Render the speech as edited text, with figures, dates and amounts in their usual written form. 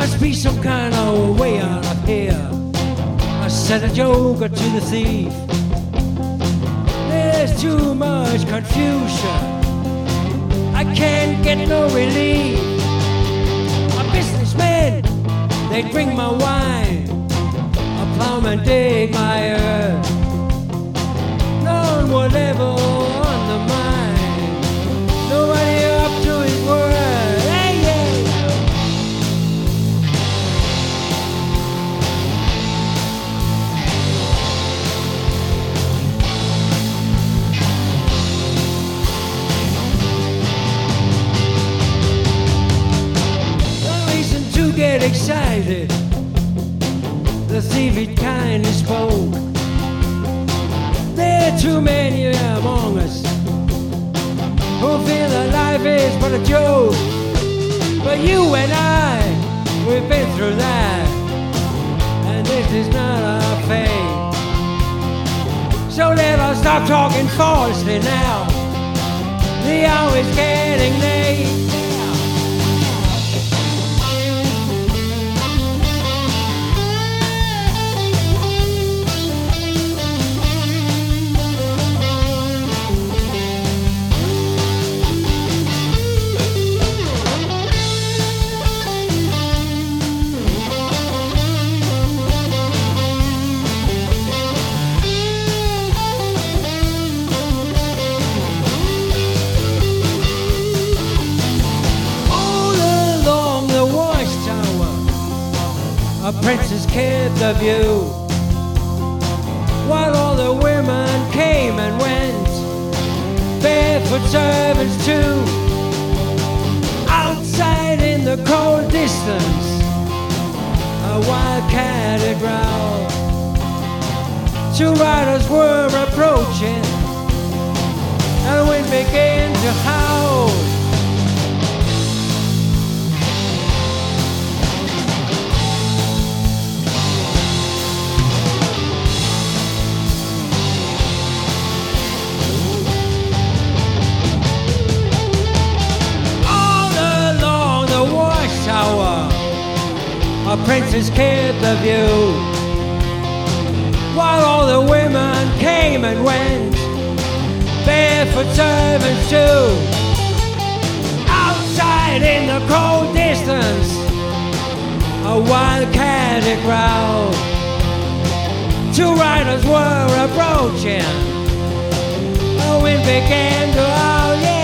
Must be some kind of way out of here. I said a joker to the thief. There's too much confusion. I can't get no relief. A businessman, they drink my wine. A plowman dig my earth. No one will ever undermine. Nobody up to his word. Hey, yeah. Get excited. The thief he kindly spoke. There are too many among us who feel that life is but a joke. But you and I, we've been through that, and this is not our fate. So let us stop talking falsely now. The hour is getting late. A princess kept the view, while all the women came and went, barefoot servants too. Outside in the cold distance, a wildcat had growled. Two riders were approaching, and the wind began to howl. A princess kept the view, while all the women came and went, barefoot servants too. Outside in the cold distance, a wildcat had growled. Two riders were approaching, the wind began to howl.